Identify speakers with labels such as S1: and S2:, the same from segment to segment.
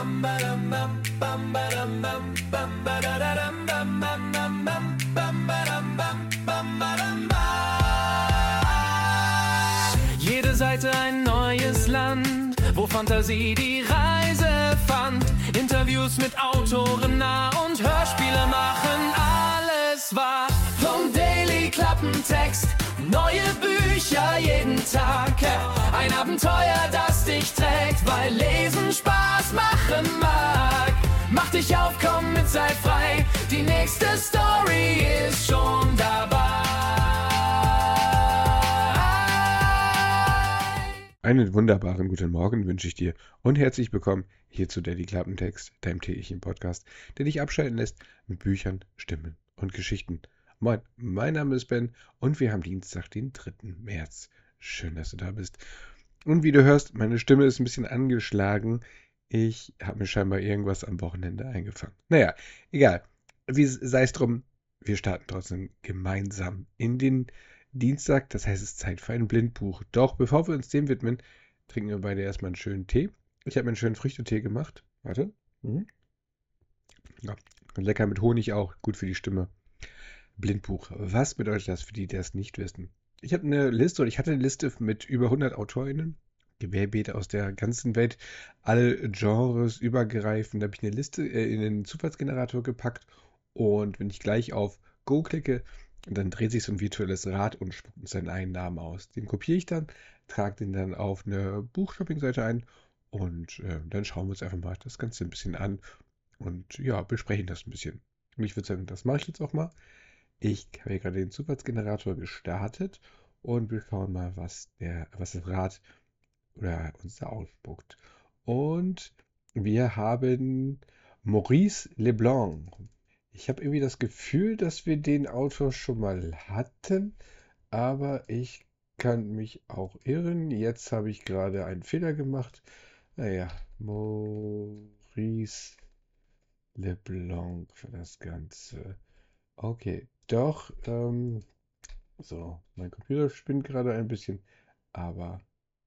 S1: Jede Seite ein neues Land, wo Fantasie die Reise fand. Interviews mit Autoren nah und Hörspiele machen alles wahr. Vom Daily Klappentext, neue Bücher jeden Tag. Ein Abenteuer, das dich trägt, weil Lesen Spaß machen mag. Mach dich auf, komm mit, sei frei, die nächste Story ist schon dabei.
S2: Einen wunderbaren guten Morgen wünsche ich dir und herzlich willkommen hier zu Daily Klappentext, deinem täglichen Podcast, der dich abschalten lässt mit Büchern, Stimmen und Geschichten. Moin, mein Name ist Ben und wir haben Dienstag, den 3. März. Schön, dass du da bist. Und wie du hörst, meine Stimme ist ein bisschen angeschlagen. Ich habe mir scheinbar irgendwas am Wochenende eingefangen. Naja, egal. Wie sei es drum, wir starten trotzdem gemeinsam in den Dienstag. Das heißt, es ist Zeit für ein Blindbuch. Doch bevor wir uns dem widmen, trinken wir beide erstmal einen schönen Tee. Ich habe mir einen schönen Früchtetee gemacht. Warte. Ja, lecker mit Honig auch. Gut für die Stimme. Blindbuch. Was bedeutet das für die, die das nicht wissen? Ich habe eine Liste, oder ich hatte eine Liste mit über 100 AutorInnen. Querbeet aus der ganzen Welt, alle Genres übergreifend. Da habe ich eine Liste in den Zufallsgenerator gepackt und wenn ich gleich auf Go klicke, dann dreht sich so ein virtuelles Rad und spuckt uns seinen einen Namen aus. Den kopiere ich dann, trage den dann auf eine Buchshopping-Seite ein und dann schauen wir uns einfach mal das Ganze ein bisschen an und ja, besprechen das ein bisschen. Und ich würde sagen, das mache ich jetzt auch mal. Ich habe hier gerade den Zufallsgenerator gestartet und wir schauen mal, was das Rad oder uns da ausspuckt. Und wir haben Maurice Leblanc. Ich habe irgendwie das Gefühl, dass wir den Autor schon mal hatten, aber ich kann mich auch irren. Jetzt habe ich gerade einen Fehler gemacht. Naja, Maurice Leblanc für das Ganze. Okay, doch. So, mein Computer spinnt gerade ein bisschen, aber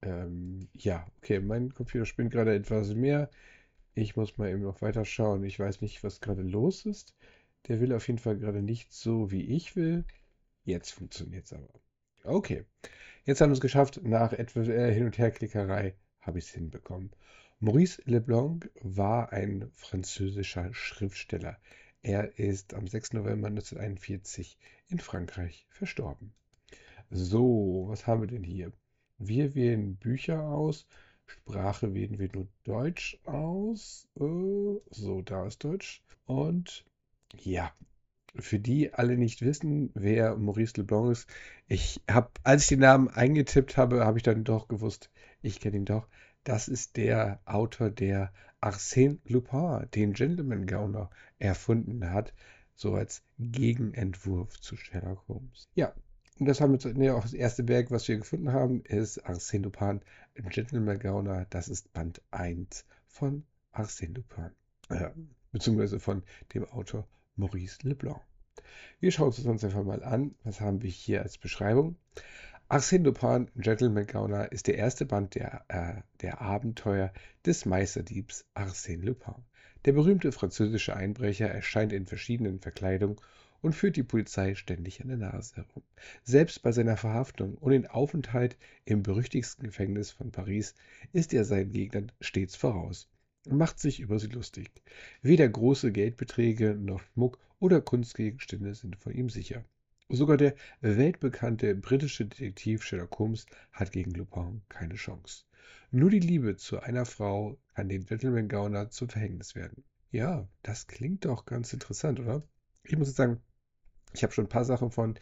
S2: ja, okay, mein Computer spinnt gerade etwas mehr. Ich muss mal eben noch weiter schauen. Ich weiß nicht, was gerade los ist. Der will auf jeden Fall gerade nicht so, wie ich will. Jetzt funktioniert es aber. Okay, jetzt haben wir es geschafft. Nach etwas Hin- und Herklickerei habe ich es hinbekommen. Maurice Leblanc war ein französischer Schriftsteller. Er ist am 6. November 1941 in Frankreich verstorben. So, was haben wir denn hier? Wir wählen Bücher aus. Sprache wählen wir nur Deutsch aus. So, da ist Deutsch. Und ja, für die alle nicht wissen, wer Maurice Leblanc ist, als ich den Namen eingetippt habe, habe ich dann doch gewusst, ich kenne ihn doch. Das ist der Autor, der Arsène Lupin, den Gentleman Gauner, erfunden hat, so als Gegenentwurf zu Sherlock Holmes. Ja, und das haben wir auch das erste Werk, was wir gefunden haben, ist Arsène Lupin, Gentleman Gauner. Das ist Band 1 von Arsène Lupin, beziehungsweise von dem Autor Maurice Leblanc. Wir schauen es uns einfach mal an. Was haben wir hier als Beschreibung? Arsène Lupin, Gentleman Gauner, ist der erste Band der Abenteuer des Meisterdiebs Arsène Lupin. Der berühmte französische Einbrecher erscheint in verschiedenen Verkleidungen und führt die Polizei ständig an der Nase herum. Selbst bei seiner Verhaftung und dem Aufenthalt im berüchtigsten Gefängnis von Paris ist er seinen Gegnern stets voraus und macht sich über sie lustig. Weder große Geldbeträge noch Schmuck oder Kunstgegenstände sind von ihm sicher. Sogar der weltbekannte britische Detektiv Sherlock Holmes hat gegen Lupin keine Chance. Nur die Liebe zu einer Frau kann dem Gentleman Gauner zum Verhängnis werden. Ja, das klingt doch ganz interessant, oder? Ich muss jetzt sagen, ich habe schon ein paar Sachen von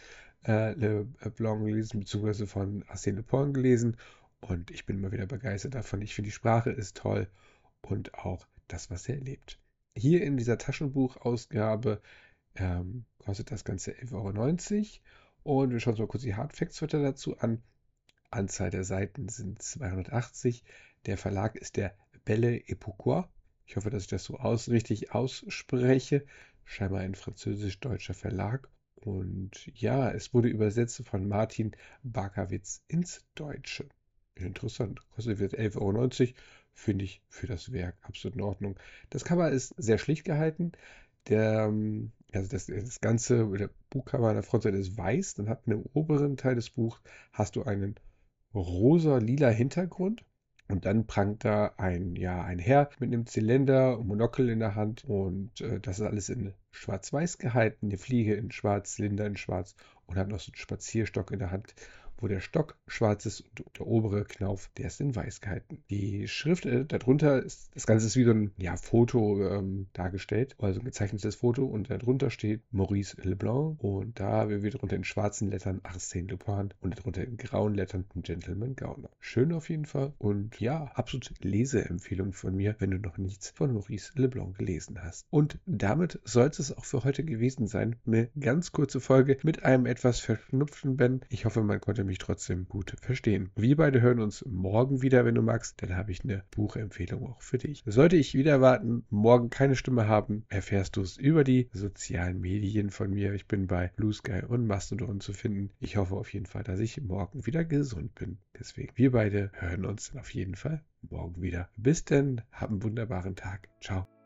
S2: Leblanc gelesen, beziehungsweise von Arsène Lupin gelesen und ich bin immer wieder begeistert davon. Ich finde, die Sprache ist toll und auch das, was er erlebt. Hier in dieser Taschenbuchausgabe kostet das Ganze 11,90 € und wir schauen uns mal kurz die Hardfacts dazu an. Anzahl der Seiten sind 280. Der Verlag ist der Belle et Pourquoi. Ich hoffe, dass ich das so richtig ausspreche. Scheinbar ein französisch-deutscher Verlag. Und ja, es wurde übersetzt von Martin Barkawitz ins Deutsche. Interessant. Kostet jetzt 11,90 €. finde ich für das Werk absolut in Ordnung. Das Cover ist sehr schlicht gehalten. Also das ganze, der Buchcover an der Frontseite ist weiß. Dann hat man im oberen Teil des Buchs hast du einen rosa-lila Hintergrund. Und dann prangt da ein Herr mit einem Zylinder und Monokel in der Hand. Und das ist alles in schwarz-weiß gehalten. Eine Fliege in schwarz, Zylinder in schwarz und hat noch so einen Spazierstock in der Hand, wo der Stock schwarz ist und der obere Knauf, der ist in weiß gehalten. Die Schrift darunter ist, das Ganze ist wie so ein Foto dargestellt, also ein gezeichnetes Foto und darunter steht Maurice Leblanc und da wird drunter in schwarzen Lettern Arsène Lupin und darunter in grauen Lettern Gentleman Gauner. Schön auf jeden Fall und ja, absolut Leseempfehlung von mir, wenn du noch nichts von Maurice Leblanc gelesen hast. Und damit soll es auch für heute gewesen sein. Eine ganz kurze Folge mit einem etwas verschnupften Ben. Ich hoffe, man konnte mich trotzdem gut verstehen. Wir beide hören uns morgen wieder, wenn du magst. Dann habe ich eine Buchempfehlung auch für dich. Sollte ich wieder warten, morgen keine Stimme haben, erfährst du es über die sozialen Medien von mir. Ich bin bei Blue Sky und Mastodon zu finden. Ich hoffe auf jeden Fall, dass ich morgen wieder gesund bin. Deswegen, wir beide hören uns dann auf jeden Fall morgen wieder. Bis denn, hab einen wunderbaren Tag. Ciao.